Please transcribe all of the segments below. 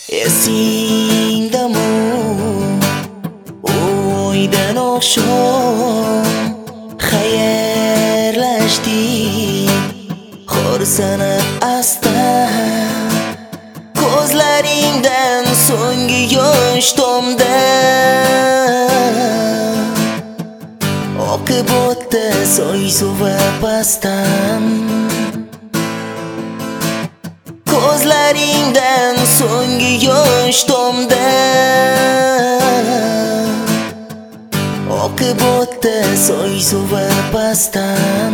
Esingdami o'ydan oqshom xayrlashdik xo'rsanib asta ko'zlaringdan so'nggi yosh tomdi oqib o'tdi soy suvi pastdan ko'zlaringdan so'nggi yosh tomdi oqib o'tdi soy suvi pastdan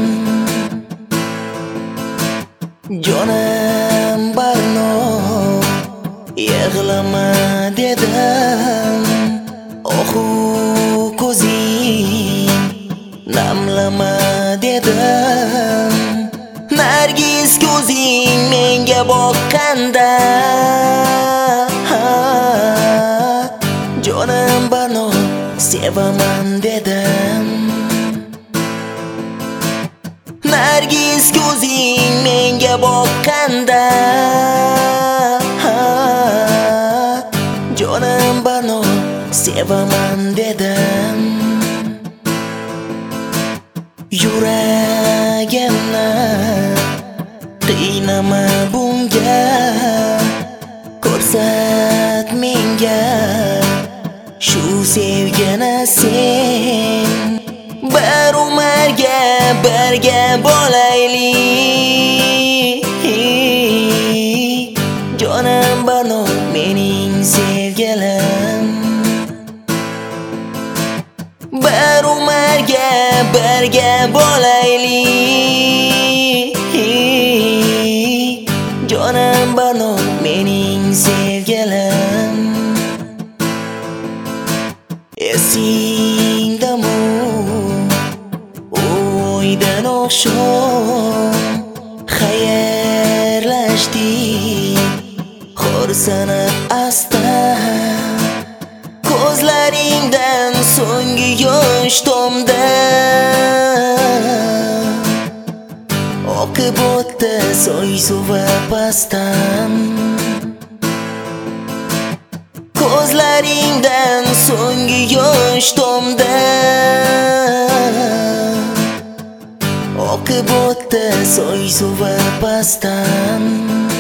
jonim barno yig'lama dedim ohu ko'zing namlama dedim Nargiz ko'zing menga boqqanda jonim barno sevaman dedim Nargiz ko'zing menga boqqanda jonim barno sevaman dedim yuragimni qiynama bunga ko'rsat menga shu sevgini sen bir umarga birga bo'laylik jonim barno mening sevgilim bir umarga birga bo'laylik jonim barno mening sevgilim esingdami o'ydan oqshom xayrlashdik xo'rsanib asta ko'zlaringdan so'nggi yosh tomdi oqib o'tdi soy suvi pastdan ko'zlaringdan so'nggi yosh tomdi oqib o'tdi soy suvi pastdan